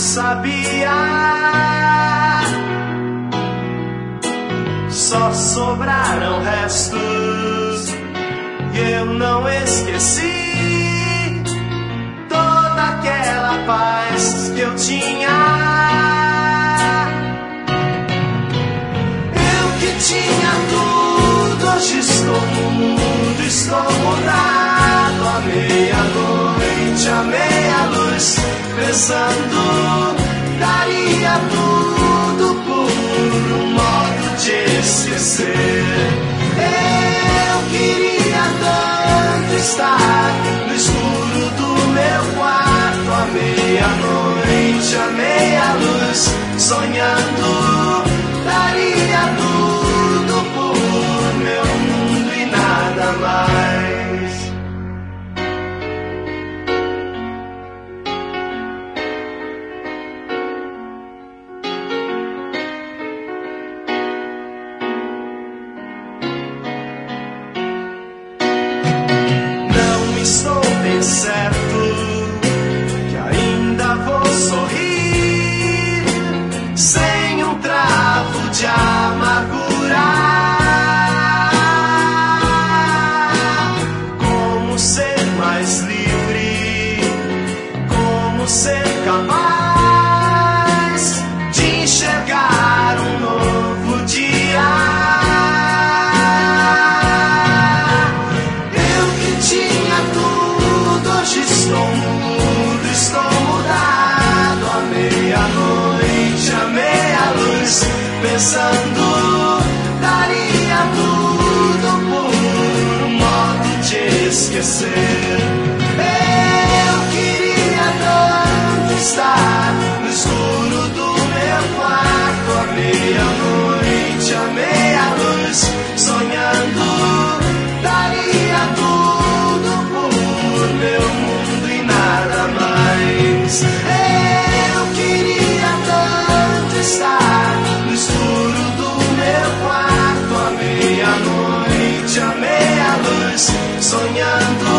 sabia. Só sobraram restos e eu não esqueci toda aquela paz que eu tinha. Eu que tinha tudo, hoje estou mudo, estou mudado. À meia-noite, à meia-luz, pensando, daria tudo por um modo de esquecer. Eu queria tanto estar no escuro do meu quarto, à meia-noite, à meia-luz, sonhando, daria tudo por meu mundo e nada mais. Estou bem certo que ainda vou sorrir sem um travo de amargura. Como ser mais livre, como ser capaz de enxergar um novo dia. Hoje estou mudo, estou mudado. À meia-noite, à meia-luz, pensando, daria tudo por um modo de esquecer. Eu queria tanto estar no escuro do meu quarto, à meia-noite, à meia-luz, sonhando, daria tudo por meu mundo e nada mais. Eu queria tanto estar no escuro do meu quarto, à meia-noite, à meia-luz, sonhando,